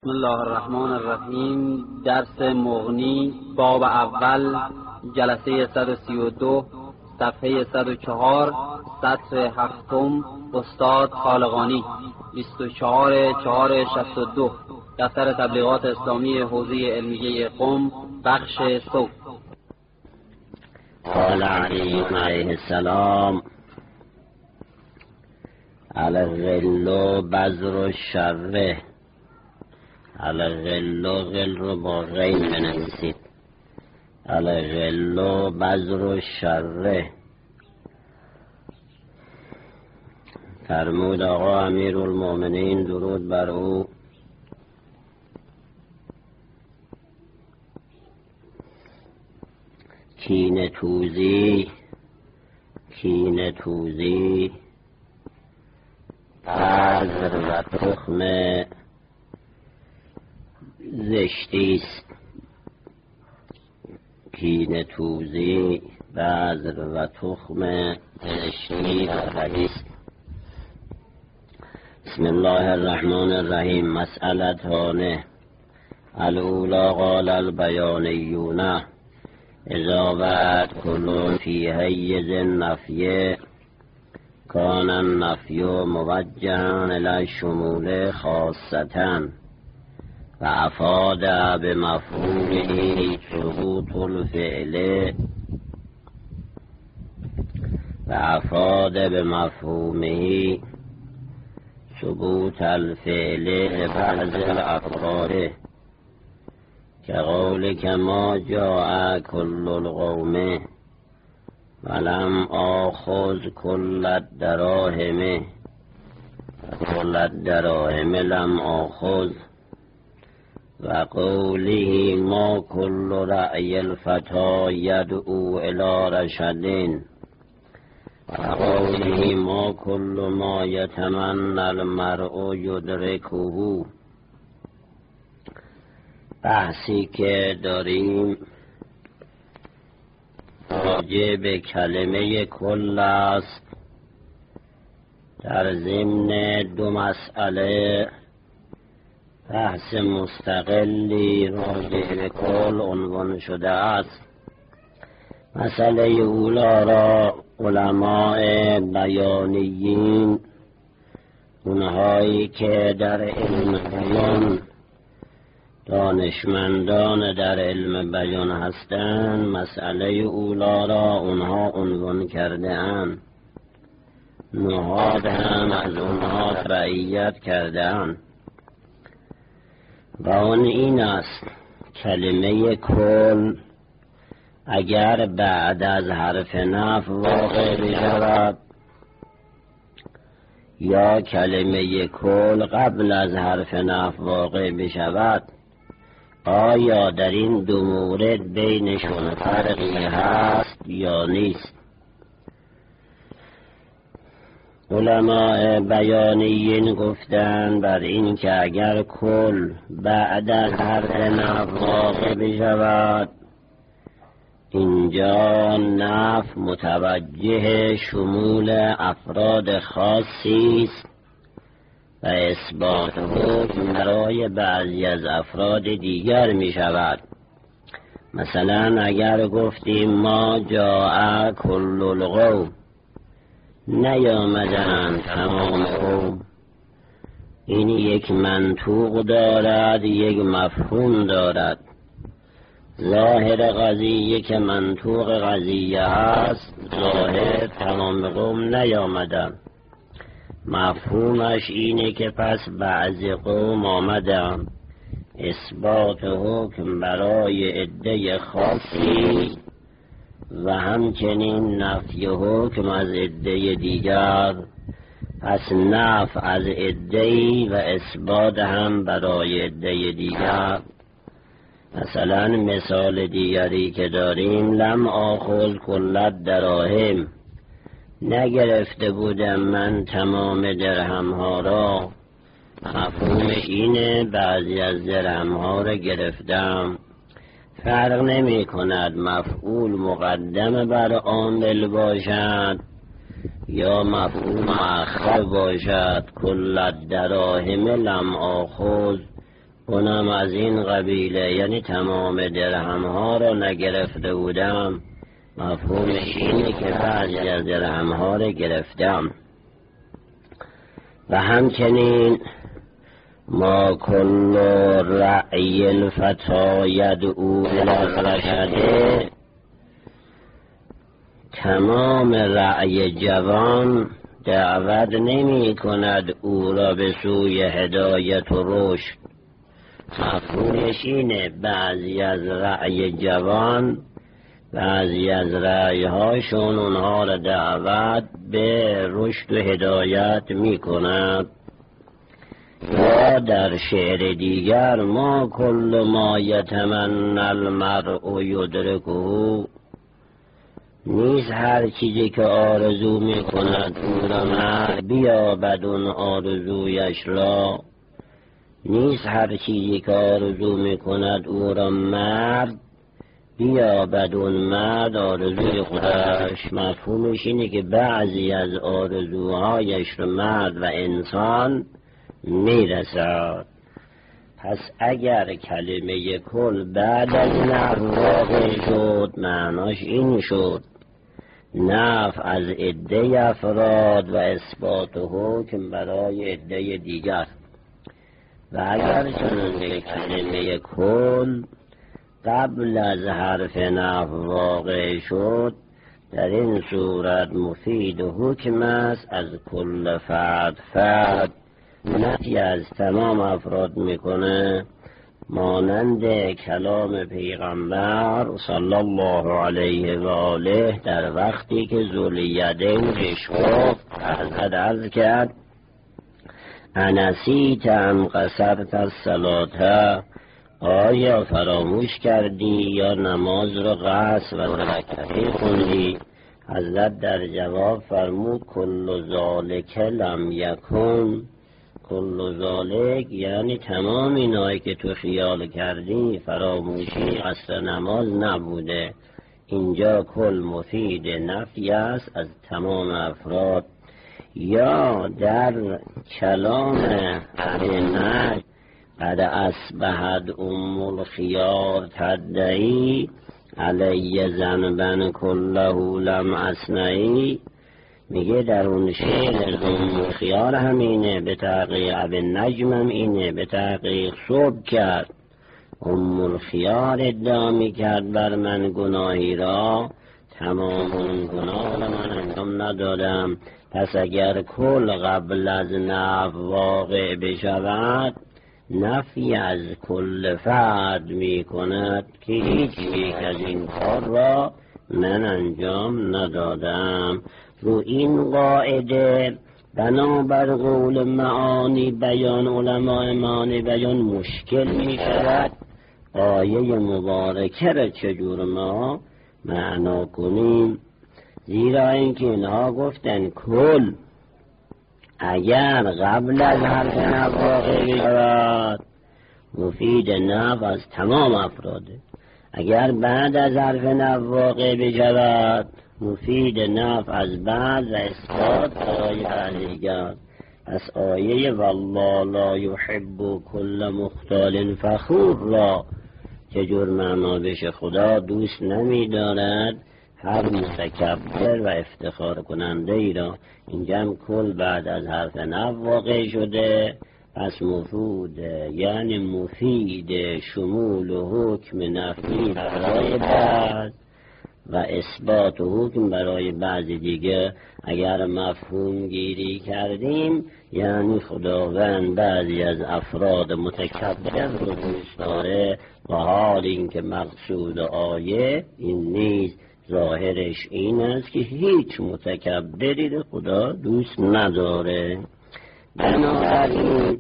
بسم الله الرحمن الرحیم. درس مغنی، باب اول، جلسه 132، صفحه 104، سطر هفتم، استاد خالقانی، 24/4/62، دفتر تبلیغات اسلامی حوزه علمیه قم، بخش صوت. قال علی علیه السلام: الغل بذر الشر. الغل، غل رو با غین بنویسید. الغل بذر الشر. فرمود آقا امیرالمومنین درود بر او: کینه توزی بذر و تخم زشتیست. کینه توزی بذر و تخم زشتی و بدیست. بسم الله الرحمن الرحیم. مسئلتان: الاولی قال البیانیون اذا وعد کل فی حیز النفی کان النفی موجها الی الشمول خاصة و افاد بمفهومه ثبوت الفعل بعض الافراد كقولك ما جاء كل القوم ولم آخذ كل الدراهم كل الدراهم لم آخذ، و قوله ما كل رأي الفتى يدعو إلى رشد، و قوله ما كل ما يتمنى المرء يدركه. بحثی که داریم راجع به کلمه کل است. در ضمن دو مسئله بحث مستقلی راجع به کل عنوان شده است. مسئله اولا را علماء بیانیین، اونهایی که در علم بیان دانشمندان در علم بیان هستند، مسئله اولا را اونها عنوان کرده اند. نهاد هم از اونها تبعیت کرده اند و اون این است: کلمه کل اگر بعد از حرف نفی واقع بشود یا کلمه کل قبل از حرف نفی واقع بشود، آیا در این دو مورد بینشون فرقی هست یا نیست؟ علماء بیانیین گفتند بر این که اگر کل بعد از حرف نفی واقع بشود، اینجا نفی متوجه شمول افراد خاصی است و اثبات حکم برای بعضی از افراد دیگر می شود. مثلا اگر گفتیم ما جاء کل القوم، نیامدند تمام قوم، این یک منطوق دارد، یک مفهوم دارد. ظاهر قضیه که منطوق قضیه هست، ظاهر تمام قوم نیامدند. مفهومش اینه که پس بعضی قوم آمدن. اثبات حکم برای عده خاصی و همچنین نفی حکم از عده دیگر. پس نفی از عده و اثبات هم برای عده دیگر. مثلا مثال دیگری که داریم: لم آخذ کل الدراهم، نگرفته بودم من تمام درهم ها را. مفهومش اینه بعضی از درهم ها را گرفتم. فرق نمی کند مفعول مقدم بر عامل باشد یا مفعول مؤخر باشد. کل الدراهم لم آخذ، اونم از این قبیله، یعنی تمام درهم ها را نگرفته بودم. مفهومش اینه که بعضی از درهم ها را گرفتم. و همچنین ما کل رأی الفتا یدعو الی الرشد، تمام رأی جوان دعوت نمی کند او را به سوی هدایت و رشد. مفهومش اینه بعضی از رأی جوان، بعضی از رأی هاشون اونها را دعوت به رشد و هدایت می کند. یا در شعر دیگر ما کل ما یتمنى المرء یدرکه، نیست هر چیزی که آرزو می کند او را مرد بیابد اون آرزویش را. نیست هر چیزی که آرزو می کند او را مرد بیابد اون مرد آرزوی خودش. مفهومش اینه که بعضی از آرزوهایش را مرد و انسان می رسد. پس اگر کلمه کل بعد از نفع واقع شد، معناش این شد نفع از عده افراد و اثبات حکم برای عده دیگر. و اگر چنانچه کلمه کل قبل از حرف نفع واقع شد، در این صورت مفید حکم است از کل فرد نفی از تمام افراد میکنه، مانند کلام پیغمبر صلی الله علیه و آله در وقتی که ذوالیدین بهش گفت، حضرت عرض کرد انسیت ام قصرت الصلاة، آیا فراموش کردی یا نماز را قصر و رکعتی خوندی؟ حضرت در جواب فرمود کل ذالک لم یکن، کل ذالک یعنی تمام اینایی که تو خیال کردی فراموشی قصر نماز نبوده. اینجا کل مفید نفی است از تمام افراد. یا در کلام اهل نجد قد اصبحت ام الخیار تدعی علی ذنبا کله لم اصنعی، میگه در اون شعر ام الخیار همینه، به تحقیق ابن نجم هم اینه، به تحقیق صبح کرد. ام الخیار ادعا میکرد بر من گناهی را، تمام اون گناه را من انجام ندادم. پس اگر کل قبل از نفی واقع بشود، نفی از کل فرد می کند که هیچ یک از این کار را من انجام ندادم. رو این قاعده بنابر قول معانی بیان علماء معانی بیان مشکل می شود آیه مبارکه را چجور ما معنا کنیم. زیرا اینکه اینها گفتن کل اگر قبل از حرف نفع واقع بشود مفید نفع از تمام افراده، اگر بعد از حرف نفع واقع بشود مفید نفع از بعد و اثبات برای بعضیگر. پس آیه والله لا یحب کل مختال فخور را چجور معنا بشه؟ خدا دوست نمی دارد هر متکبر و افتخار کننده ای را. اینجا هم کل بعد از حرف نفع واقع شده، پس یعنی مفید شمول و حکم نفی برای بعض و اثبات و حکم برای بعض دیگه. اگر مفهوم گیری کردیم یعنی خداوند بعضی از افراد متکبر رو دوست داره، و حال این که مقصود آیه این نیست، ظاهرش این است که هیچ متکبری رو خدا دوست نداره. بنابراین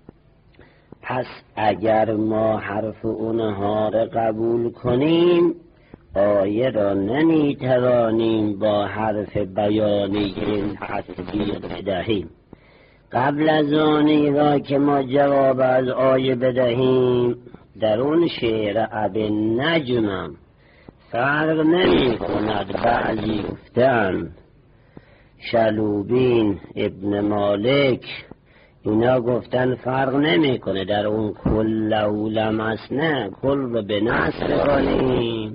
پس اگر ما حرف اونها را قبول کنیم آیه را نمیتوانیم با حرف بیانی این تطبیق بدهیم. قبل از آنی را که ما جواب از آیه بدهیم در اون شعر ابن نجمم فرق نمی کند. بعضی گفتن شلوبین ابن مالک اینا گفتن فرق نمیکنه در اون کل لمسنا کل رو به نصب بخونیم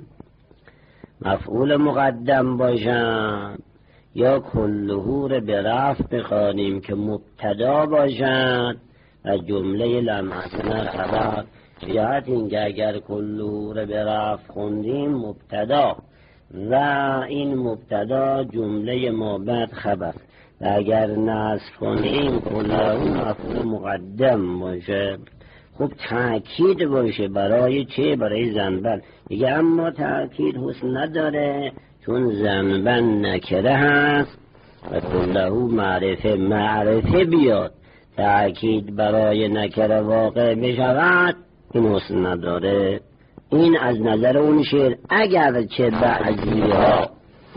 مفعول مقدم باشن یا کلهو رو به رفع بخوانیم که مبتدا باشن و جمله لمسنا خبر. جهت اینکه اگر کلهو رو به رفع خوندیم مبتدا و این مبتدا جمله ما بعد خبر و اگر نصب کنیم کلهو مفعول مقدم باشه. خب تأکید باشه برای چه؟ برای زنبل. دیگه اما تأکید حسن نداره چون زنبل نکره هست و کلهو معرفه بیاد تأکید برای نکره واقع بشود این حسن نداره. این از نظر اون شعر. اگر چه بعضی ها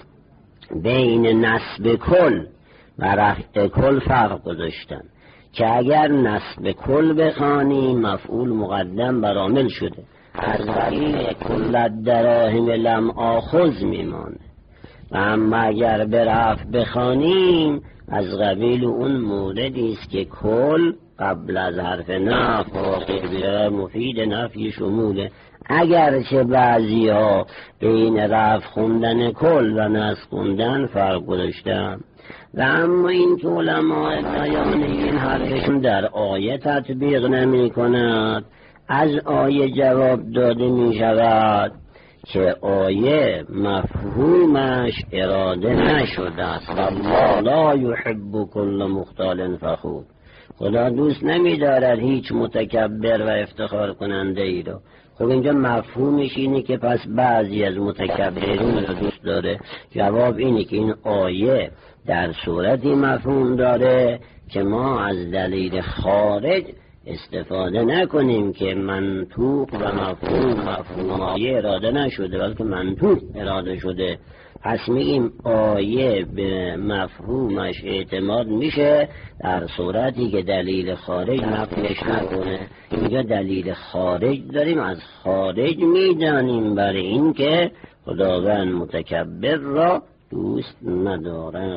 بین نصب کل و رفع کل فرق گذاشتن که اگر نصب کل بخوانیم مفعول مقدم بر عامل شده از قبیل کل دراهم لم آخذ میمانه و اما اگر به رفع بخوانیم از قبیل اون موردی است که کل قبل از حرف نفی واقع بیاره مفید نفی شموله. اگرچه بعضی ها بین رفع خوندن کل و نصب خوندن فرق گذاشتن و اما این که علماء بیان این حرفشون در آیه تطبیق نمی کند. از آیه جواب داده می شود که آیه مفهومش اراده نشده است. والله لا یحب کل مختال فخور. خدا دوست نمی دارد هیچ متکبر و افتخار کننده ای رو. خب اینجا مفهومش اینه که پس بعضی از متکبرین رو دوست داره. جواب اینه که این آیه در صورتی مفهوم داره که ما از دلیل خارج استفاده نکنیم که منطوق و مفهوم آیه اراده نشده بلکه منطوق اراده شده. پس میگیم آیه به مفهومش اعتماد میشه در صورتی که دلیل خارج نفیش نکنه. اینجا دلیل خارج داریم، از خارج میدانیم برای این که خداوند متکبر را دوست نداره.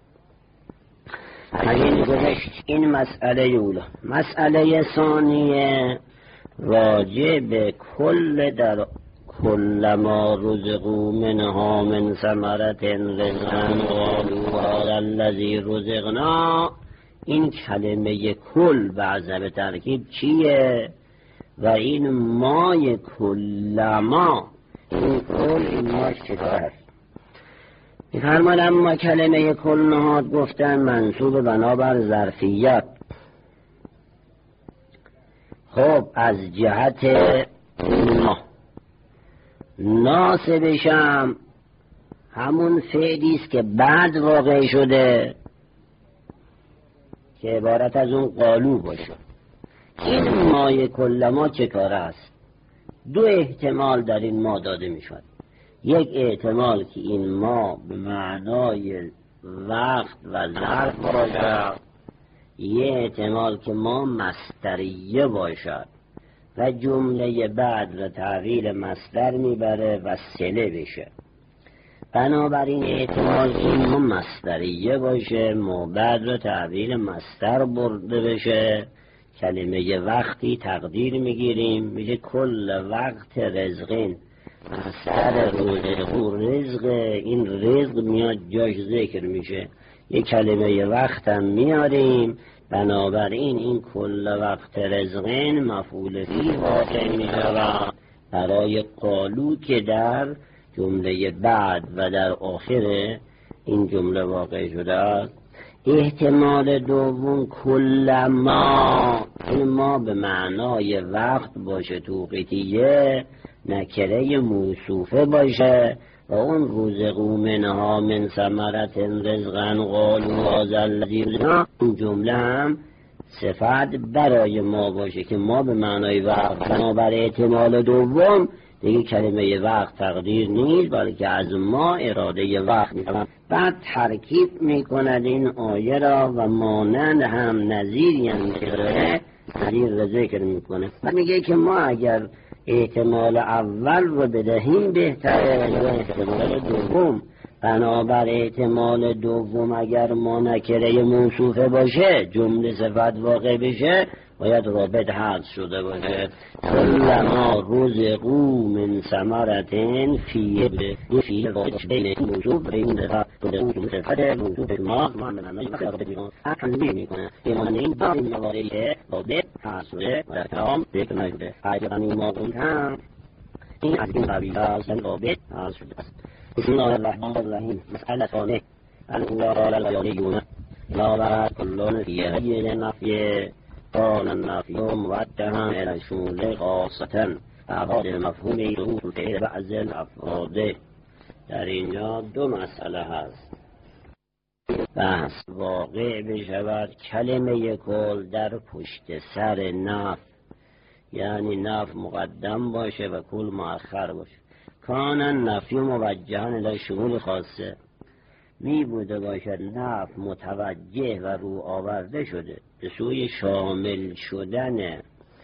این مسئله اولا. مسئله ثانیه راجع به کل در کل ما رزقوا منها من ثمرة رزقا قالوا هذا الذی رزقنا. این کلمه کل بعضا به ترکیب چیه؟ و این مای کل ما، این کل این ماش چطور است؟ می‌فرماید اما کلمه کل نهاد گفتن منصوب بنابر ظرفیت. خب از جهت ما ناصبشم همون فعلی است که بعد واقع شده که عبارت از اون قالو باشه. این مای کل ما چه کار است؟ دو احتمال در این ما داده می شود. یک احتمال که این ما به معنای وقت و ظرف باشد، یک احتمال که ما مصدریه باشد و جمله بعد را تحویل مصدر میبره و صله بشه. بنابراین احتمال که این ما مصدریه باشه ما بعد را تحویل مصدر برده بشه. کلمه وقتی تقدیر میگیریم میشه کل وقت رزقین مصدر رزق. این رزق میاد جاش ذکر میشه، یک کلمه وقت هم میاریم. بنابراین این کل وقت رزقین مفعول فیه واقع میشود برای قالو که در جمله بعد و در آخر این جمله واقع شده است. احتمال دوم کل ما به معنای وقت باشه، توقیتیه، نکره موصوفه باشه و اون رزقوا منها من ثمرة رزقا قالوا هذا الذی رزقنا، این جمله هم صفت برای ما باشه که ما به معنای وقت. بنابراین احتمال دوم دیگه کلمه وقت تقدیر نیست بلکه از ما اراده وقت میکنند. بعد ترکیب میکند این آیه را و مانند هم نظیری هم که نظیر را ذکر میکنه و میگه که ما اگر احتمال اول رو بدهیم بهتره یا احتمال دوم. بنابر احتمال دوم اگر ما نکره موصوفه باشه جمله صفت واقع بشه باید رابط حذف شده باشه. کلما رزقوا من ثمرة فی رابط بین موصوف بین صفت موصوف ما تنظیم میکنه. ایمان این بعض این مواردی که رابط حذف شده و در کلام ذکر نشده. اگر ما گفتم این از این قبیل است رابط حذف شده است. بسم الله الرحمن الرحیم. مسئله ثانیه الاولى قال البیانیون لا برد کلون فی حیل نفی قال النفی موجها الى الشمول خاصة افراد مفهومی ظهور فعل بعض الافراد. در اینجا دو مسئله هست. بحث واقع بشود کلمه کل در پشت سر نفی، یعنی نفی مقدم باشه و کل مؤخر باشه. کان النفی موجها الی شمول خاصه، می بوده باشد نفی متوجه و رو آورده شده به سوی شامل شدن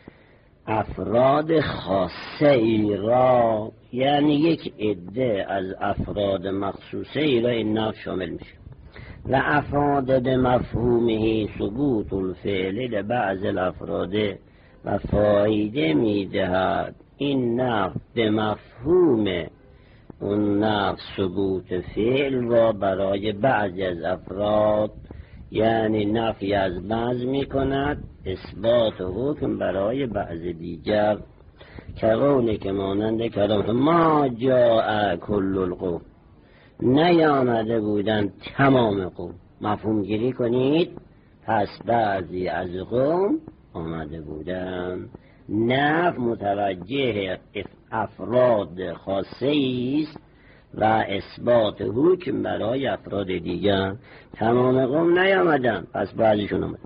افراد خاصه ای را، یعنی یک عده از افراد مخصوصه ای را این نفی شامل میشه. و افراد به مفهومه ثبوت الفعل لبعض الافراد و فایده میدهد این نفی به مفهوم اون نفی ثبوت فعل را برای بعضی از افراد، یعنی نفی از بعض می کند اثبات حکم برای بعض دیگر. که قولی که مانند کلام ما جاء کل القوم، نیامده بودن تمام قوم. مفهوم گیری کنید، پس بعضی از قوم آمده بودن. نفی متوجه افراد خاصه است و اثبات حکم برای افراد دیگر. تمام قوم نیامدن، پس بعضیشون آمدن.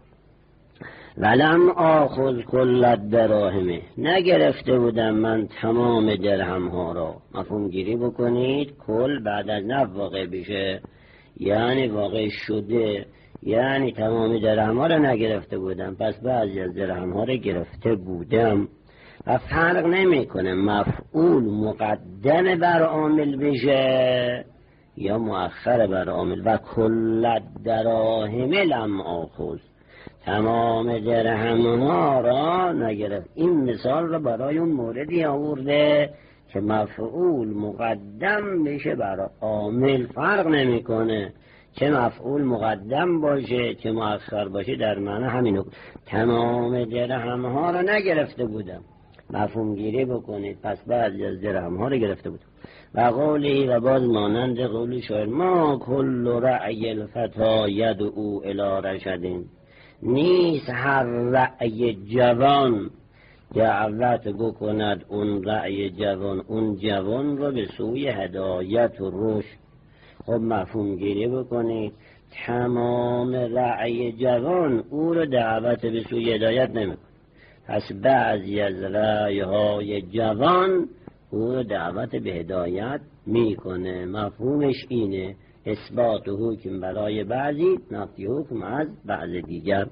ولم آخذ کل الدراهم، نگرفته بودم من تمام درهم ها را. مفهوم گیری بکنید، کل بعد از نفی واقع بشه یعنی واقع شده، یعنی تمام درهم ها را نگرفته بودم، پس بعضی از درهم ها را گرفته بودم. و فرق نمیکنه مفعول مقدم بر عامل بشه یا مؤخر بر عامل. و کل الدراهم لم آخذ، تمام درهم ها را نگرفت. این مثال را برای اون موردی آورده که مفعول مقدم بشه بر عامل. فرق نمیکنه چه مفعول مقدم باشه چه مؤخر باشه، در معنی همینو. تمام درهم ها را نگرفته بودم. مفهوم گیری بکنید، پس بعضی از درهم ها را گرفته بودم. و قولی و باز مانند قول شاعر ما کل رأی الفتا یدعو الی رشدین، نیست هر رأی جوان دعوت بکند اون رأی جوان، اون جوان رو به سوی هدایت و رشد. خب مفهوم گیری بکنید، تمام رأی جوان او رو دعوت به سوی هدایت نمیکنه، پس بعضی از رأی های جوان او رو دعوت به هدایت میکنه. مفهومش اینه، اثبات حکم برای بعضی، نفی حکم از بعض دیگر.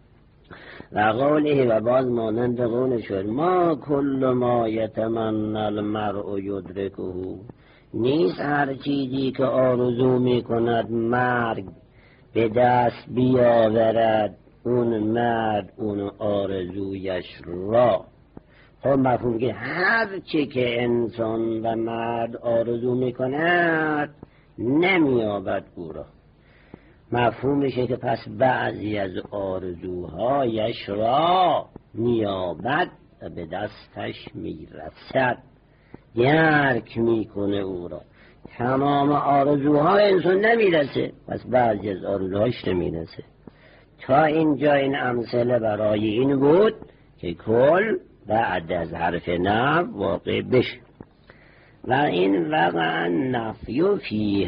و قوله و باز مانند قول شعر ما کل ما یتمنى المرء یدرکه، نیست هر چیزی که آرزو میکند مرگ به دست بیاورد اون مرد اون آرزویش را. خب مفهوم که هر چی که انسان و مرد آرزو میکند نمیابد او را. مفهومشه که پس بعضی از آرزوهایش را میابد و به دستش میرسد، درک میکنه او را. تمام آرزوهای انسان نمیرسه، پس بعضی از آرزوهاش نمیرسه. تا اینجا این امثله برای این بود که کل بعد از حرف نفی واقع بشه. و این وقع نفی فی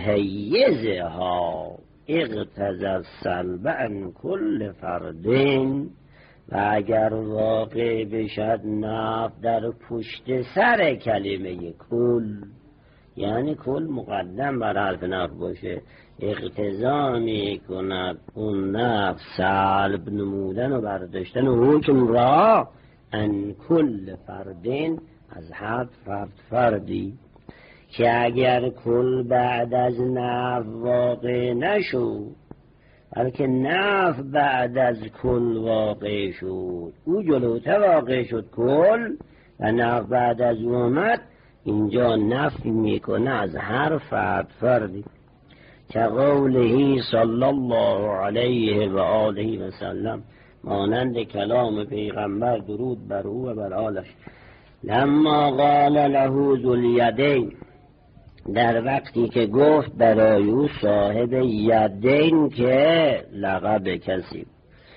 حیزها اقتضى السلب عن کل فردین، و اگر واقع بشد نفی در پشت سر کلمه کل، یعنی کل مقدم بر حرف نفی باشه، اقتضا می کند اون نفی سلب نمودن و برداشتن و حکم را ان کل فردین، از هر فردی. که اگر کل بعد از نفی واقع نشد بلکه نفی بعد از کل واقع شد، او جلوتر واقع شد کل و نفی بعد از او آمد، اینجا نفی میکنه از هر فردی که قوله صلی الله علیه و آله و سلم، مانند کلام پیغمبر درود بر او و بر آلش، لما قال له ذوالیدین، در وقتی که گفت برای او صاحب یدین که لقب کسی،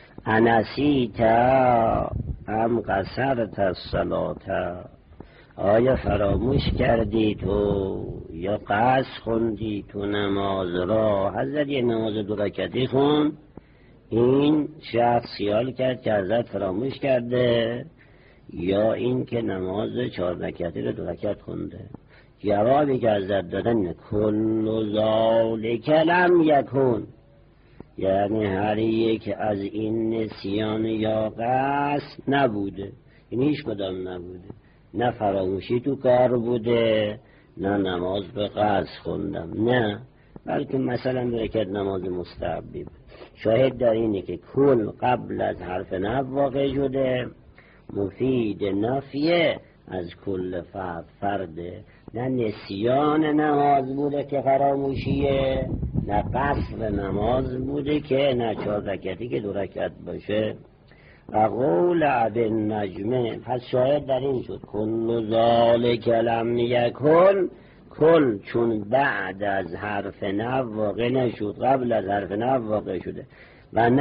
انسیتا ام قصرت الصلاة، آیا فراموش کردی تو یا قصر خوندی تو نماز را؟ حضرت یه نماز 2 رکعتی خون، این شخص خیال کرد که حضرت فراموش کرده یا این که نماز 4 رکعتی رو 2 رکعت خونده. جوابی که حضرت دادن کل ذالک لم یکن، یعنی هر یک از این نسیان یا قصد نبوده، این هیچ کدام نبوده، نه فراموشی تو کار بوده نه نماز به قصد خوندم، نه، بلکه مثلا 2 رکعت نماز مستحبی بود. شاهد در اینه که کل قبل از حرف نفی واقع شده، مفید نفیه از کل فرده، نه نسیان نماز بوده که فراموشیه، نه قصر نماز بوده که نه 4 رکعتی که 2 رکعت باشه. و قول ابن نجمه، پس شاهد در این شد کل ذالک لم یکن، کل چون بعد از حرف نفی واقع نشد قبل از حرف نفی واقع شده و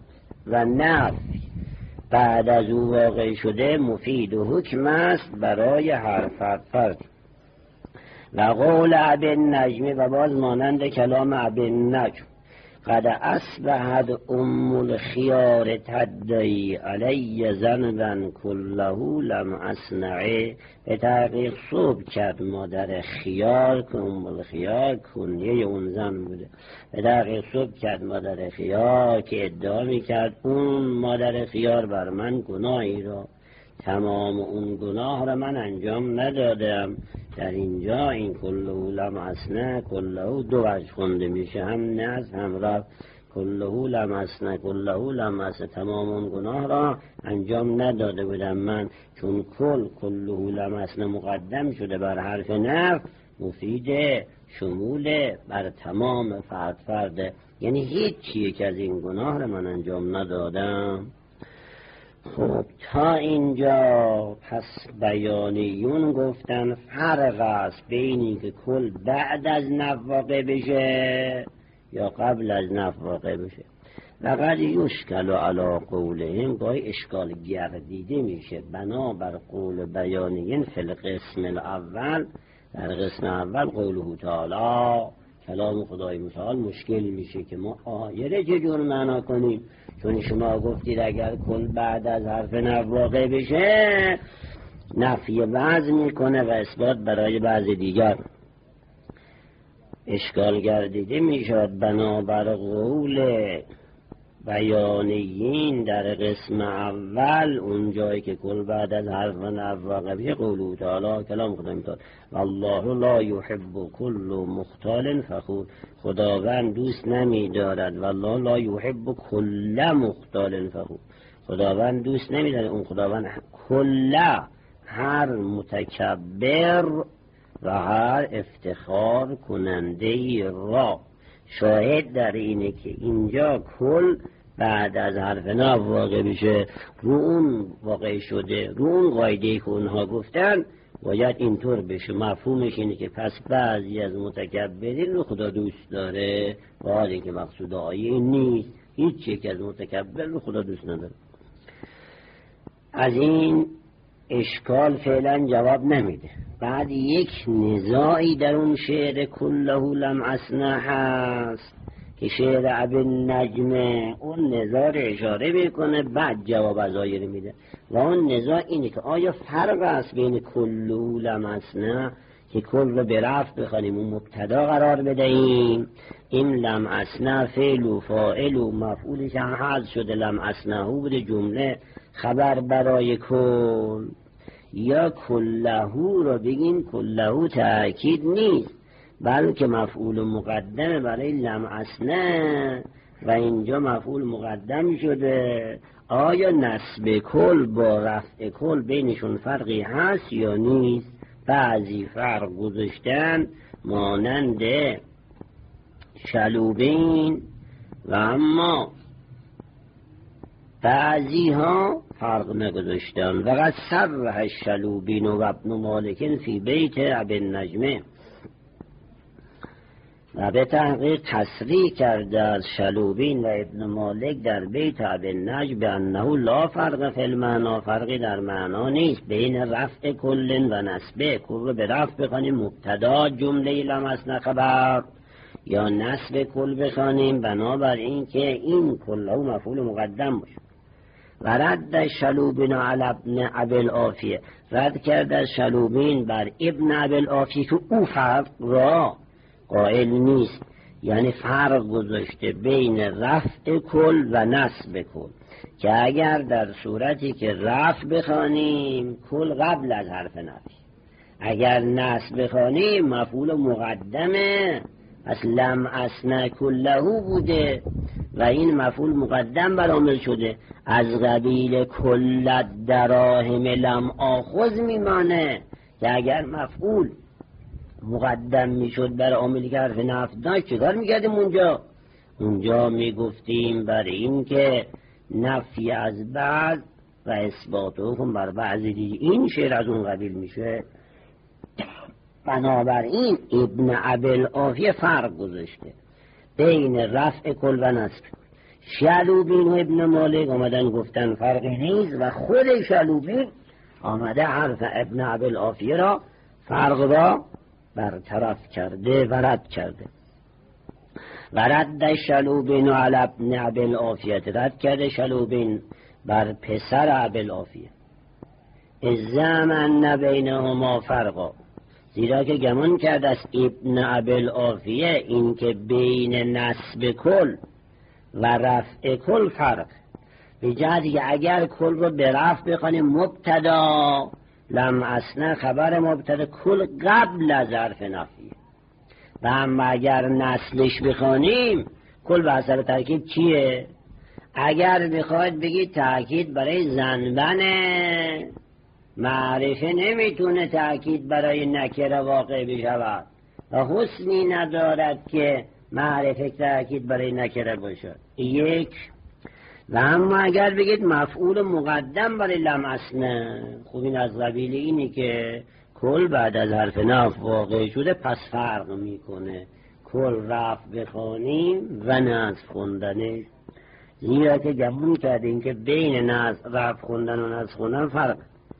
نفی بعد از او واقع شده، مفید و حکم است برای هر فرد. و قول ابن نجمه، و باز مانند کلام ابن نجم، قد اصبحت ام الخیار تدعی علی ذنبا کله لم اصنعه، به تحقیق صبح کرد مادر خیار که ام الخیار کنیه اون زن بوده، به تحقیق صبح کرد مادر خیار که ادعا میکرد اون مادر خیار بر من گناهی را، تمام اون گناه را من انجام ندادم. در اینجا این کله لم اصنع، کله 2 وجه خونده میشه، هم نز هم رفت، کله لم اصنع کله لم اصنع، تمام اون گناه را انجام نداده بودم من، چون کله لم اصنع مقدم شده بر حرف نفی، مفید شمول بر تمام فرد، یعنی هیچ یک از این گناه را من انجام ندادم. خب تا اینجا پس بیانیون گفتن فرق است بینی که کل بعد از نفی واقع بشه یا قبل از نفی واقع بشه. و قد یشکل علی قولهم، گاهی اشکال گردیده میشه بنابر قول بیانیین فی القسم الاول، در قسم اول قوله تعالی، کلام خدای متعال مشکل میشه که ما آیه را چجور معنا کنیم، چون شما گفتید اگر کل بعد از حرف نفی واقع بشه نفی بعض میکنه و اثبات برای بعض دیگر. اشکال گردیده میشد بنابر قول بیانیین در قسم اول، اون جایی که کل بعد از حرف نفی واقع بشه، قوله تعالی، کلام خدا میتاد، والله لا یحب کل مختال فخور، خداوند دوست نمیدارد، والله لا یحب کل مختال فخور، خداوند دوست نمیدارد، اون خداوند کل هر متکبر و هر افتخار کننده را. شاهد در اینه که اینجا کل بعد از حرف نفی واقع بشه، رو اون واقع شده، رو اون قاعده که اونها گفتن باید اینطور بشه. مفهومش اینه که پس بعضی از متکبرین رو خدا دوست داره، و حالی که مقصود آیه این نیست، هیچ یک از متکبر رو خدا دوست نداره. از این اشکال فعلا جواب نمیده. بعد یک نزاعی در اون شعر کله لم اصنع هست که شعر ابن نجمه، اون نزاع رو اشاره میکنه بعد جواب از آیه میده، و اون نزاع اینه که آیا فرق است بین کله لم اصنع که کل رو به رفع بخوانیم و مبتدا قرار بدهیم، این لم اصنع فعل و فاعل و مفعولش هم حذف شده، لم اصنعه بوده جمله خبر برای کل، یا کلهو رو بگیم کلهو تأکید نیست، بلکه مفعول مقدمه برای لم اسنه و اینجا مفعول مقدم شده. آیا نصب کل با رفع کل بینشون فرقی هست یا نیست؟ بعضی فرق گذاشتن مانند شلوبین و اما بعضی ها فرق نگذاشتن. وقد صرح الشلوبین و ابن مالک فی بیت ابن نجمه، و به تحقیق تصریح کرده از شلوبین و ابن مالک در بیت ابن نجم به انه لا فرق فی المعنا، فرقی در معنا نیست بین رفع کل و نصبه. کل رو به رفع بخوانیم مبتدا جمله لم اسنه خبر، یا نصب کل بخوانیم بنابر این که این کله مفعول مقدم باشه. و رد شلوبین علی ابن ابی العافیه، رد کرده شلوبین بر ابن ابی العافیه که او فرق را قائل نیست، یعنی فرق گذاشته بین رفع کل و نصب کل، که اگر در صورتی که رفع بخوانیم کل قبل از حرف نفی، اگر نصب بخوانیم مفعول مقدمه، پس لم اسنه کلهو بوده و این مفعول مقدم برآمد شده، از قبیل کل دراهم لم آخذ میمانه، که اگر مفعول مقدم میشد بر عاملی که حرف نفی داشت چیکار میکردیم اونجا میگفتیم بر این که نفی از بعض و اثبات حکم بر بعضی دیگه، این شعر از اون قبیل میشه. بنابراین ابن ابی العافیه فرق گذاشته بین رفع کل و نصب. شلوبین و ابن مالک آمدن گفتن فرقی نیست و خود شلوبین آمده حرف ابن ابی العافیه را فرق را برطرف کرده و رد کرده. و رد شلوبین علی ابن ابی العافیه، رد کرده شلوبین بر پسر ابی العافیه. الزمن بینهما فرقا، زیرا که گمان کرده است ابن ابی العافیه این که بین نصب کل و رفع کل فرق، به جهتی که اگر کل رو به رفع بخوانیم مبتدا لم اسنه خبر مبتدا کل قبل از حرف نفی، و اما اگر نسلش بخوانیم کل به اثر تاکید چیه؟ اگر بخواید بگید تاکید برای زنبنه، معرفه نمیتونه تاکید برای نکره واقع بشود و حسنی ندارد که معرفه تاکید برای نکره باشد. یک. و اما اگر بگید مفعول مقدم برای لم اسنه، خوب این از قبیل اینی که کل بعد از حرف نفی واقع شده، پس فرق میکنه کل رفع بخوانیم و نصب خوندنش، زیرا که گمون کردیم که بین رفع خوندن و نصب خوندن فرق.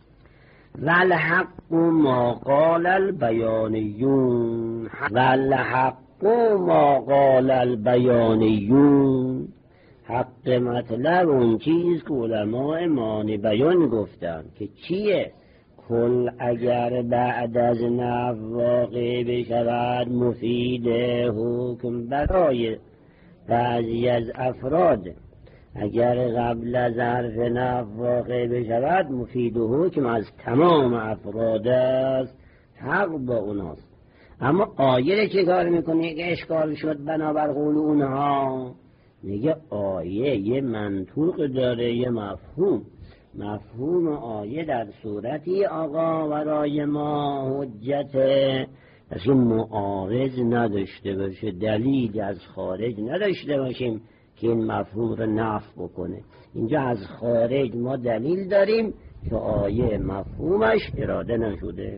والحق ما قال البیانیون، والحق ما قال البیانیون، حق مطلب اون چیز که علماء معنی بیان گفتن که چیه؟ کل اگر بعد از نفی واقع بشود مفید حکم برای بعضی از افراد، اگر قبل از حرف نفی واقع بشود مفید حکم از تمام افراد است، حق با اوناست. اما آیه چه کار میکنه که اشکال شد بنابر قول اونها؟ میگه آیه یه منطوق داره، یه مفهوم آیه در صورتی آقا برای ما حجته، پس این معارض نداشته باشه، دلیل از خارج نداشته باشیم که این مفهوم رو نفی بکنه. اینجا از خارج ما دلیل داریم که آیه مفهومش اراده نشده.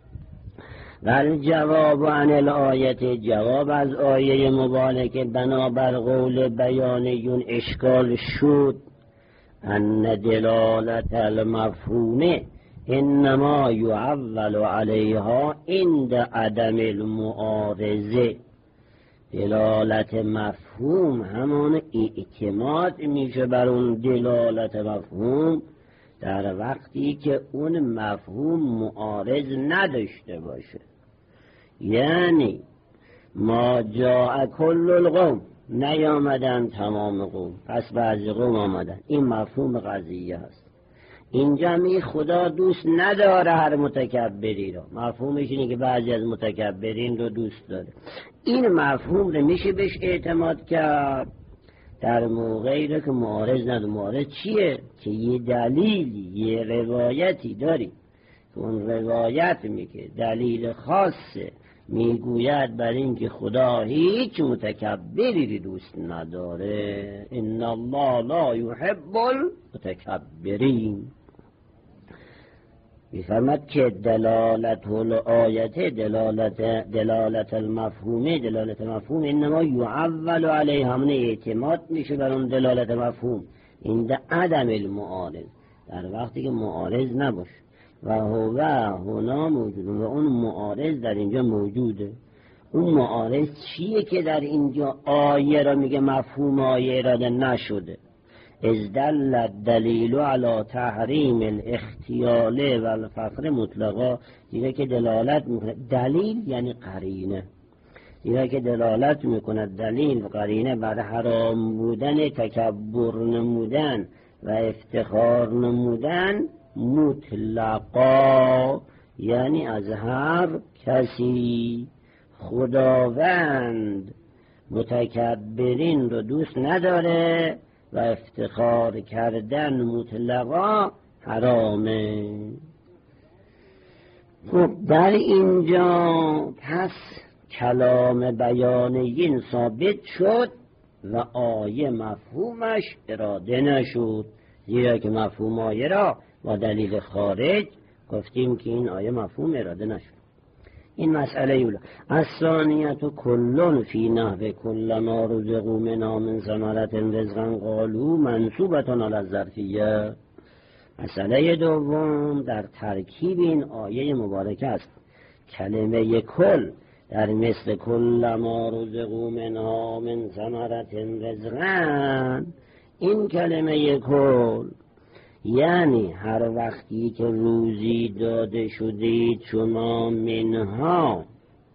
ولی جواب عن الآیت، جواب از آیه مبارکه بنابر قول بیانیون اشکال شد، ان دلالت المفهوم انما یعول علیها عند عدم المعارضه. دلالت مفهوم همان اعتماد میشه بر اون دلالت مفهوم در وقتی که اون مفهوم معارض نداشته باشه. یعنی ما جاء کل القوم، نیامدن تمام قوم، پس بعضی قوم آمدن، این مفهوم قضیه هست. اینجا می خدا دوست نداره هر متکبری رو. مفهومش اینه که بعضی از متکبرین رو دوست داره. این مفهوم رو میشه بهش اعتماد کرد در موقعی رو که معارض نداره. معارض چیه؟ که یه دلیلی، یه روایتی داری، اون روایت میگه دلیل خاصه، میگوید بر این که خدا هیچ متکبری دوست نداره. ان الله لا یحب المتکبرین. میفرماد که دلالت الآیت، دلالت المفهومه، دلالت مفهوم انما یعول علیه، همون اعتماد میشه بر اون دلالت مفهوم این عدم المعارض، در وقتی که معارض نباشه. و هو هنا موجود، و اون معارض در اینجا موجوده. اون معارض چیه که در اینجا آیه را میگه مفهوم آیه اراده نشده؟ ازدل الدلیل علی تحریم الاختیال و الفقر مطلقا، دیگه که دلالت میکنه، دلیل یعنی قرینه، دیگه که دلالت میکنه دلیل و قرینه بر حرام بودن تکبر نمودن و افتخار نمودن مطلقا، یعنی از هر کسی. خداوند متکبرین رو دوست نداره و افتخار کردن مطلقا حرامه. خب در اینجا پس کلام بیانیین ثابت شد و آیه مفهومش اراده نشد، زیرا که مفهوم آیه را با دلیل خارج گفتیم که این آیه مفهوم اراده نشد. این مسئله اولا. الثانیه کلون فی نحو کل ما رزقوا منها من ثمرة رزقا قالوا منصوبة علی الظرفیه. مسئله دوم در ترکیب این آیه مبارکه است. کلمه کل در مثل کل ما رزقوا منها من ثمرة رزقا، این کلمه کل یعنی هر وقتی که روزی داده شدید شما منها،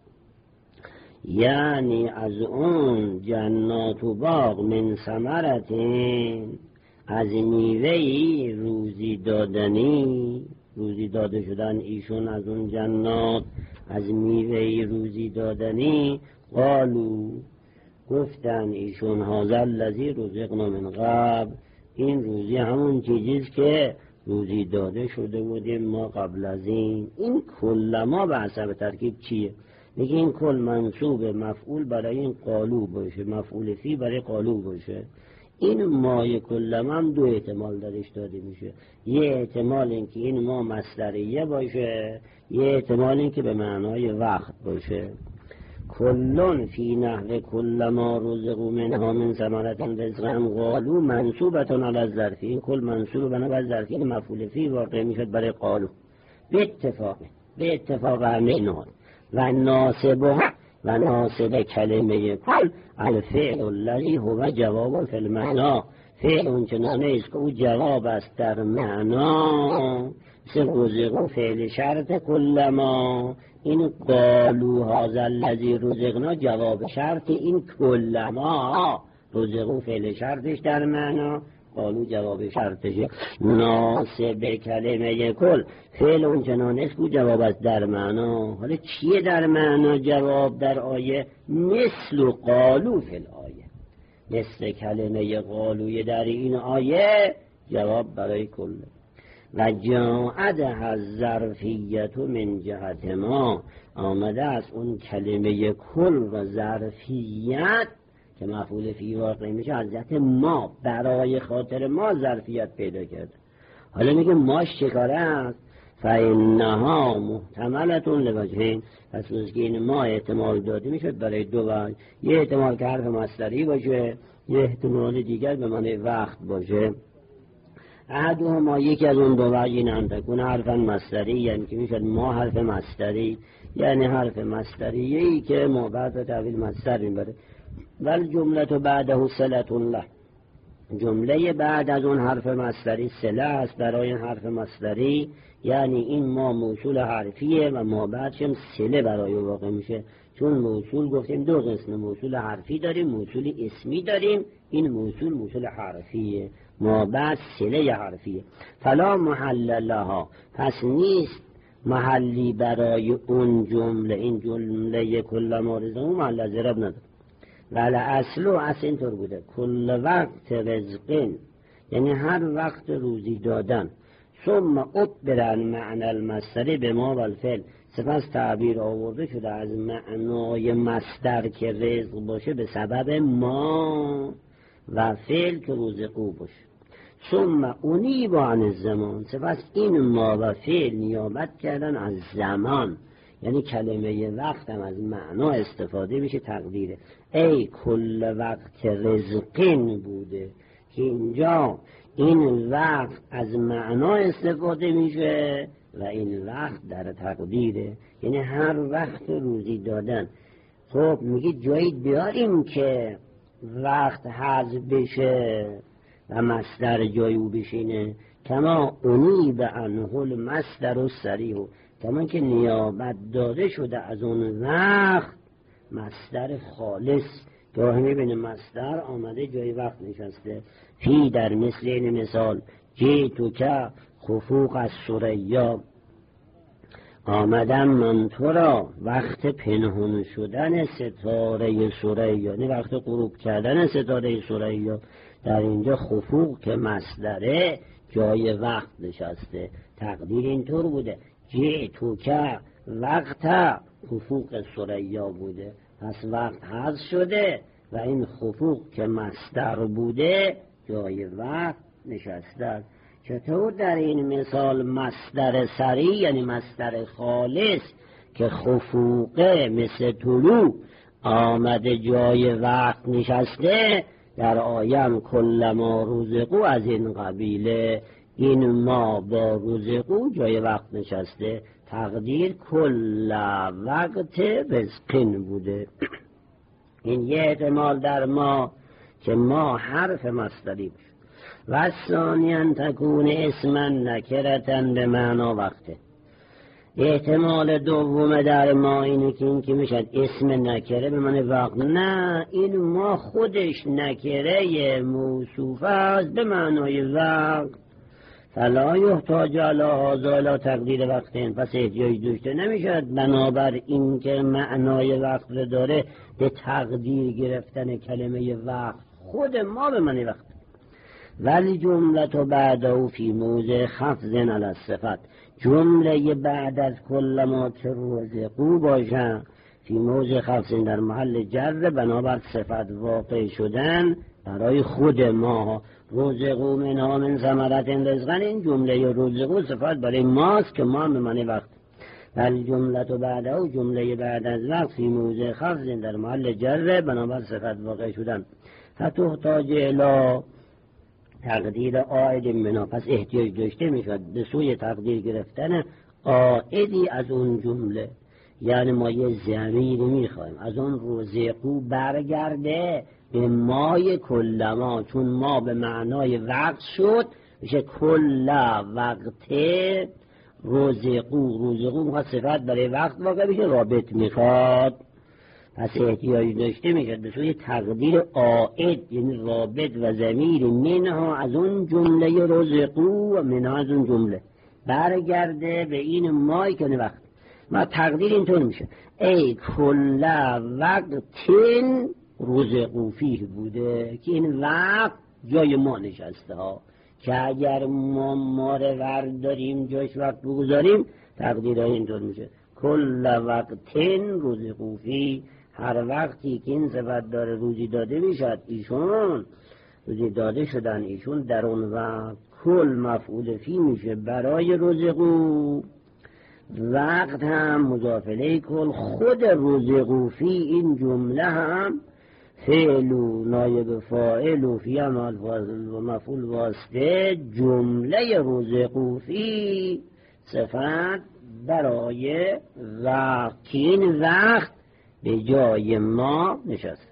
یعنی از اون جنات و باغ، من ثمرتین از میوهی روزی دادنی، روزی داده شدن ایشون از اون جنات از میوهی روزی دادنی، قالو گفتن ایشون هذا الذی رزقنا من قبل، این روزی همون چیزیست که روزی داده شده بودیم ما قبل از این. این کل ما به حسب ترکیب چیه؟ میگه این کل منصوب مفعول برای این قالو باشه، مفعول فی برای قالو باشه. این مای کل ما هم دو احتمال درش داده میشه. یه احتمال این که این ما مصدریه باشه، یه احتمال این که به معنای وقت باشه. کلون فی نحو کل ما رزقوا منها من ثمرة رزقا قالوا منصوبة علی الظرفی. این کل منصوب بنا بر ظرفی مفعول فی واقع میشد برای قالو به اتفاق همه اینها. و ناصب کلمه کل الفعل الذی هو جواب فی المعنی، فعل اون چنانه است که او جواب است در معنا. مثل رزقوا فعل شرط کل ما، این قالو هذا الذی رزقنا جواب شرط این کل ما، رزقوا فعل شرطش در معنا، قالو جواب شرطشه. ناصب کلمه کل فعل اون چنان است که جواب است در معنا. حالا چیه در معنا جواب در آیه؟ مثل قالو فی الآیه، مثل کلمه قالوی در این آیه جواب برای کل. و جاءت الظرفیت من جهت ما، آمده است اون کلمه کل و ظرفیت که مفعول فی واقع میشه از جهت ما، برای خاطر ما ظرفیت پیدا کرده. حالا میگه ماش چه کاره است؟ فإنها محتملة لوجهین، پس که این ما احتمال داده میشد برای دو وجه. یه احتمال که حرف مصدری باشه، یه احتمال دیگر به معنی وقت باشه. احدهما یکی از اون دو وجه ان تکون حرفا مصدری، یعنی که میشد ما حرف مصدری، یعنی حرف مصدریه‌ای که ما بعد تحویل مصدر میبره. ولی جمله تو بعده صلة له، جمله بعد از اون حرف مصدری صله است برای این حرف مصدری، یعنی این ما موصول حرفیه و ما بعدش هم صله برای واقع میشه. چون موصول گفتیم دو قسم، موصول حرفی داریم، موصول اسمی داریم. این موصول حرفیه. ما بعد صله حرفیه. فلا محل لها، پس نیست محلی برای اون جمله. این جمله کل ما رزقون محل از اعراب نداره. ولی اصل اینطور بوده کل وقت رزقین، یعنی هر وقت روزی دادن. ثم عبر معنی المصدر به ما و الفعل، سپس تعبیر آورده شده از معنای مصدر که رزق باشه به سبب ما و فعل که رزقو باشه. ثم انیب عن الزمان، سپس این ما و فعل نیابت کردن از زمان، یعنی کلمه وقت هم از معنا استفاده میشه تقدیره. ای کل وقت رزقین بوده که اینجا این وقت از معنا استفاده میشه و این وقت در تقدیره، یعنی هر وقت روزی دادن. خب میگه جایی بیاریم که وقت حذف بشه و مصدر جای او بشینه. کما انیب عنه المصدر الصریح، کما که نیابت داده شده از اون وقت مصدر خالص. گاهی میبینه مصدر آمده جای وقت نشسته. فی در مثل این مثال جیتو که خفوق از ثریا، آمدم من تو را وقت پنهان شدن ستاره ثریا، یعنی وقت غروب کردن ستاره ثریا. در اینجا خفوق که مصدره جای وقت نشسته. تقدیر اینطور بوده جیتو که وقت خفوق ثریا بوده، پس وقت حذف شده و این خفوق که مصدر بوده جای وقت نشسته. چطور در این مثال مصدر صریح یعنی مصدر خالص که خفوقه مثل طلوع آمده جای وقت نشسته، در آیم کل ما رزقو از این قبیله. این ما با رزقو جای وقت نشسته. تقدیر کل وقت رزقین بوده. این یه احتمال در ما که ما حرف مصدری بشه. و ثانیاً تکون اسما نکرتن به معنا وقته. احتمال دوم در ما اینه که این که میشد اسم نکره به معنی وقت. نه، این ما خودش نکره موصوفه است به معنای وقت. فلا یحتاج علی هذا الی تقدیر وقتین، پس احتیاج داشته نمیشد بنابر این که معنای وقت رو داره به تقدیر گرفتن کلمه وقت. خود ما به معنی وقت. ولی جمله تو بعده فی موضع خفض علی الصفات، جمله بعد از کل ما که رزقو باشه فی موضع خفض در محل جر بنابر صفت واقع شدن برای خود ما. رزقو منها من ثمرات رزقا، این جمله رزقو صفت برای ماست که ما به معنی وقت. ولی جمله تو بعده و جمله بعد از وقت فی موضع خفض در محل جر بنابر صفت واقع شدن. فتحتاج الی تقدیر آید منها، پس احتیاج داشته میشود به سوی تقدیر گرفتن آیدی از اون جمله. یعنی ما یه ضمیری میخوایم از اون رزقو برگرده به مای کل ما، چون ما به معنای وقت شد میشه کل وقت رزقو. رزقو میخواد صفت برای وقت واقع بشه، رابط میخواد، پس احتیاج داشته میشد به سوی تقدیر آید، یعنی رابط و ضمیر منها از اون جمله رزقو و منها از اون جمله برگرده به این مای که وقت. ما تقدیر اینطور میشه ای کل وقتین رزقو فیه بوده که این وقت جای ما نشسته ها، که اگر ما ماره ورداریم جایش وقت بگذاریم تقدیر اینطور میشه کل وقتین رزقو فیه. هر وقتی که این صفت داره روزی داده میشد، ایشون روزی داده شدن ایشون در اون وقت کل مفعول فی میشه برای رزقو. وقت هم مضاف الیه کل. خود رزقو فی این جمله هم فعل و نایب فاعل و فی هم مفعول واسطه. جمله رزقو فی صفت برای وقت که این وقت به جای ما نشست.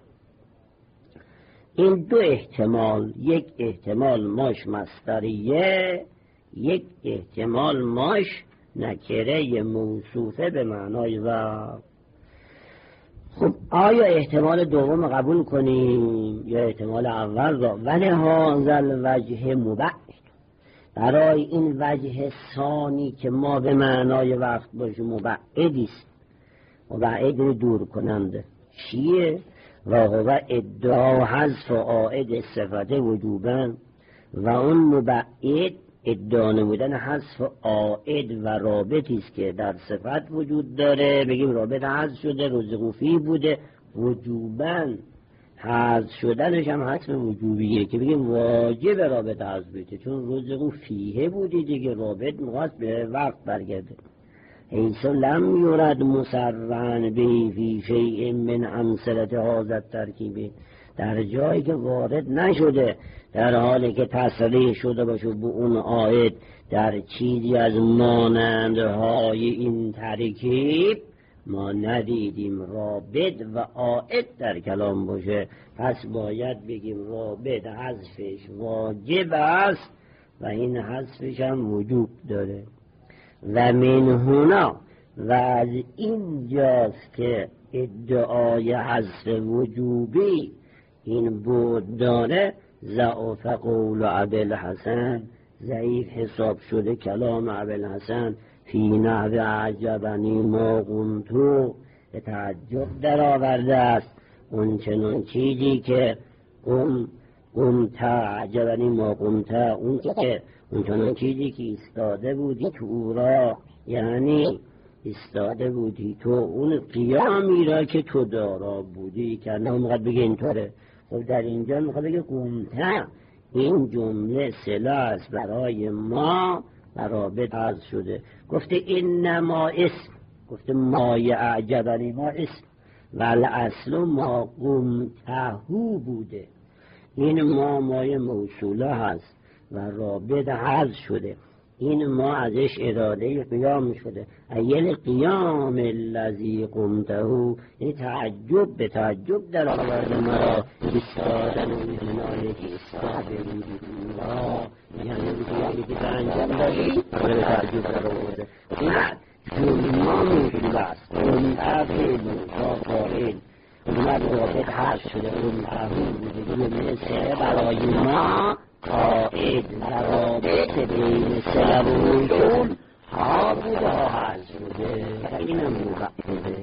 این دو احتمال، یک احتمال ماش مصدریه، یک احتمال ماش نکره موصوفه به معنای وقت. خب آیا احتمال دوم قبول کنیم یا احتمال اول را؟ ولی هذا الوجه مبعد، برای این وجه ثانی که ما به معنای وقت باشه مبعدیست، مبعد رو دور کننده. چیه؟ و هو ادعا حذف عائد صفت وجوبا، و اون مبعد ادعا نمودن حذف عائد و رابطی است که در صفت وجود داره. بگیم رابط حذف شده، رزق فیه بوده، وجوبا حذف شدنش هم حذف وجوبیه که بگیم واجب رابط حذف بشه، چون رزق فیه بودی دیگه، رابط می‌خواست به وقت برگرده. حیث لم یرد مسرعا به فی شیء من امثله هذا الترکیب، در جایی که وارد نشده در حالی که تصریح شده باشه به اون عائد در چیزی از مانندهای این ترکیب، ما ندیدیم رابط و عائد در کلام باشه. پس باید بگیم رابط حذفش واجب است و این حذفش هم وجوب داره. و من هنا، و از اینجاست که ادعای حذف وجوبی این بود داره. ضعف قول ابوالحسن، ضعیف حساب شده کلام ابوالحسن فی نحو عجبنی ما قمتو، به تعجب در آورده است اون چنون چیزی که قمتا عجبنی ما قمتا، اون چنون چیزی که ایستاده بودی تو او را، یعنی ایستاده بودی تو اون قیامی را که تو دارا بودی، که نه میخواد بگه اینطوره. خب در اینجا میخواد بگه قمتا، این جمله صله است برای ما و رابط حذف شده. گفته اینما اسم، گفته مای اعجبنی ما اسم و الاصل ما قمتهو بوده. این ما مای موصوله هست و رابط حذف شده. این ما ازش اراده قیام شده. ایل قیام الذی قمتهو، این تعجب به تعجب در آورده مرا ایستادن اونایی که ایستاده بودی یعنی که انجام دادی به تعجب در آورده. این ما موجود است، اون تفیل تا فاعل اومد رابط حذف شده، اون تفیل بوده مثل برای ما قائد و رابط بین سلب و وجود ها بوده ها حذف شده و اینم موقع بوده.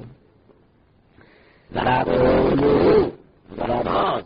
و قولو و باز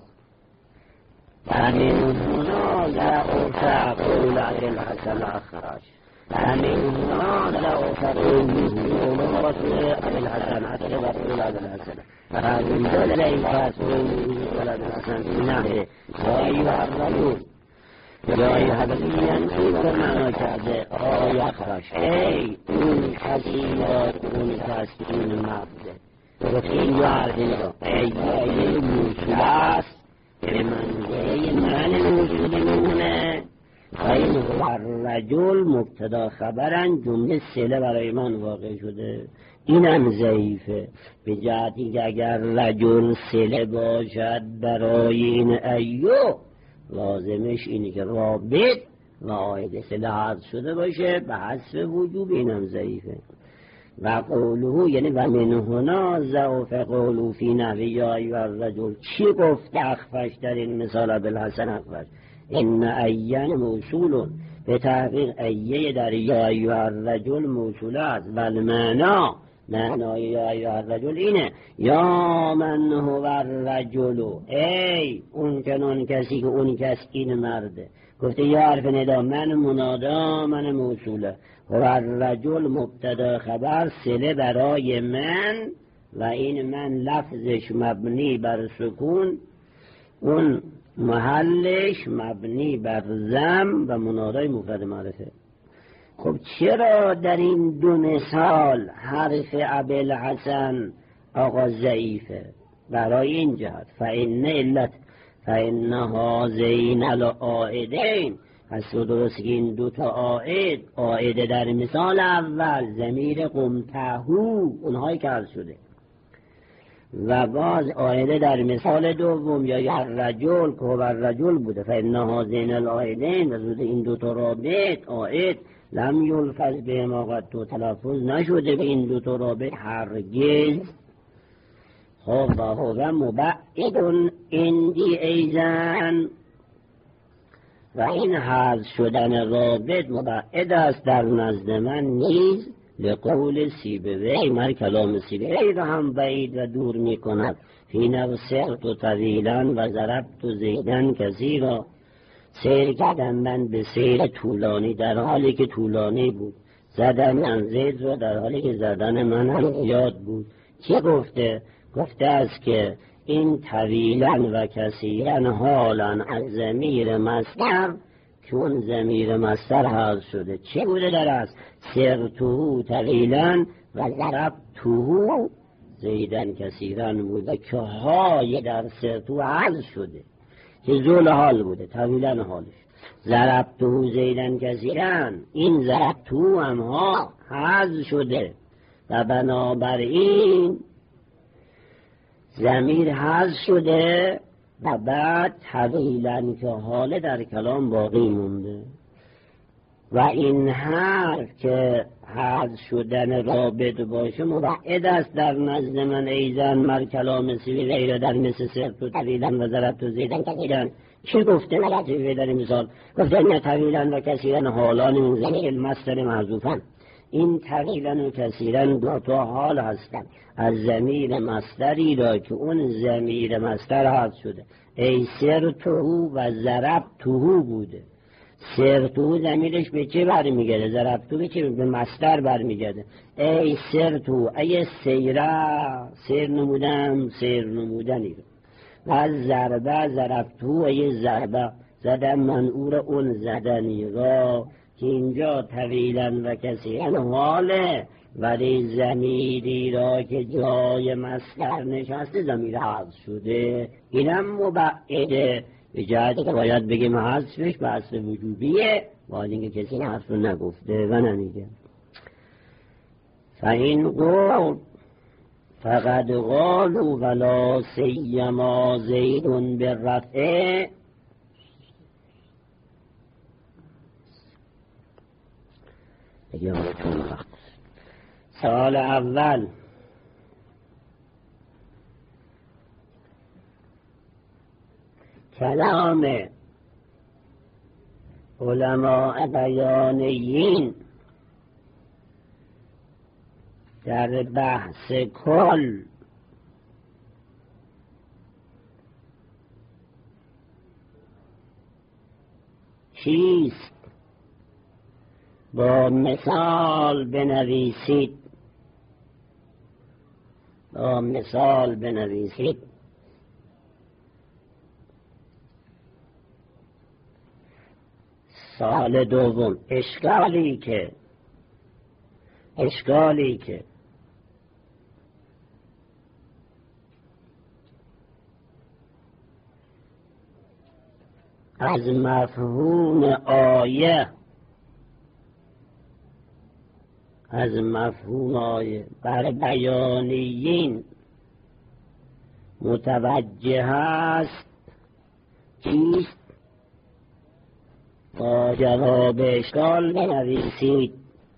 و من هنا لعف قول ابوالحسن اخرج، و من هنا لعف قول ابوالحسن اخرج و قول ابوالحسن و اینجا لیفت قول ابوالحسن نهه و ایوه الرجل یا ای حبیبیان این که معنا کرده آی اخرش، ای اون کسی را اون کسی این مبده گفت این یا عرضی را ای موصول است به منزله من موصولی میمونه و این رجل مبتدا خبرن جمله صله برای من واقع شده. اینم ضعیفه به جهتی که اگر رجل صله باشد برای این ایو لازمش اینه که رابط و عائد صله حذف شده باشه به حذف وجوب، اینم ضعیفه. و قوله یعنی و من هنا ضعف قوله فی نحو یا ایها الرجل، چی گفت اخفش در این مثال ابوالحسن اخفش؟ ان ایان موصول، به تحقیق ایه در یا ایها الرجل موصول است و المعنا معنای یا ایها الرجل اینه یا من هو الرجل، ای اون کنون کسی که اون کس این مرده. گفته یا حرف ندا، من منادا، من موصوله، هو الرجل مبتدا خبر صله برای من و این من لفظش مبنی بر سکون، اون محلش مبنی بر ضم و منادای مفرد معرفه. خب چرا در این دو مثال حرف ابوالحسن آقا ضعیفه؟ برای این جهت فإن علت فإن هذین العائدین، پس درست که این دو تا عائد در مثال اول ضمیر قمتهو اونهایی که عرض شده و باز عائد در مثال دوم یا رجل که هو الرجل بوده. فإن هذین العائدین، و این دو تا رابط عائد لم یلفظ به ما قد تو تلفظ نشده به این دو تا رابط هرگز. خب و هو مبعد اندی ایزن، و این حذف شدن رابط مبعد است در نزد من نیز لقول سیبوی، مر کلام سیبوی را هم بعید و دور می کند. فی نفسرت و طویلا و ضربت و زیدن کثیرا، سیر کردم من به سیر طولانی در حالی که طولانی بود، زدن من زید رو در حالی که زدن من هم زیاد بود. چی گفته؟ گفته است که این طویلا و کثیرا حالا از ضمیر مصدر، که اون ضمیر مصدر حذف شده. چه بوده در است؟ سرتو طویلا و ضربتو زیدن کثیرا بوده که های در سرتو حذف شده که زول حال بوده، طویلا حالش. ضربتو زیدن کثیرا، این ضربتو هم ها حذف شده و بنابراین ضمیر حذف شده و بعد طویلا که حال در کلام باقی مونده. و این حرف که حذف شدن رابط باشه مبعد است در نزد من ایزن مر کلام سیبوی غیر در مثل سرت و طویلا و ضربت و زیدن کثیرا. چی گفته نگه در مثال؟ گفته این طویلا و کثیرا حالان من ضمیر المصدر محذوفن. این طویلا و کثیرا دو تا حال هستند از ضمیر مصدری را که اون ضمیر مصدر حذف شده. ای سرتو و ضربتو بوده. سرتو ضمیرش به چه برمیگرده؟ ضربتو به چه؟ به مصدر برمیگرده. ای سرتو، ای سیره، سیر نمودم، سیر نمودنی رو. و ضربه ضربتو، ای ضربه، زدن منعور اون زدنی را که اینجا طویلا و کثیرا حاله، ولی ضمیری را که جای مصدر نشسته ضمیر حذف شده. اینم مبعده به جهتی که باید بگیم حذفش به اصل وجوبیه، باید اینکه کسی حذف رو نگفته و نمیگه. فین قول فقد قالوا ولا سیما زید بالرفع. سال اول کلام علماء بیانیین در بحث کل چیست؟ با مثال بنویسید، با مثال بنویسید. سال دوم اشکالی که از مفهوم آیه بر بیانیین متوجه است چیست؟ با جواب اشکال بنویسید.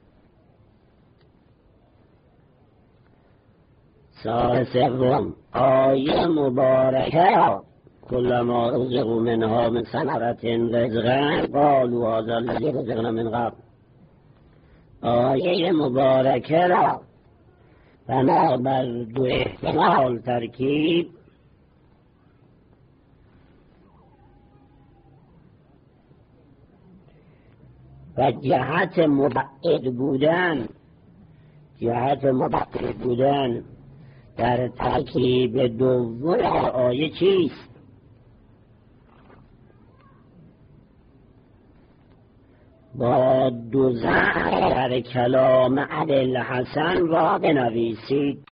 سال سوم آیه مبارکه کلما رزقوا منها من ثمرة رزقا قالوا هذا الذی رزقنا من قبل. آیه مبارکه را بنا بر دو احتمال ترکیب و جهت مبعد بودن در ترکیب دوم آیه چیست؟ با دو ضرب در کلام ابوالحسن را بنویسید.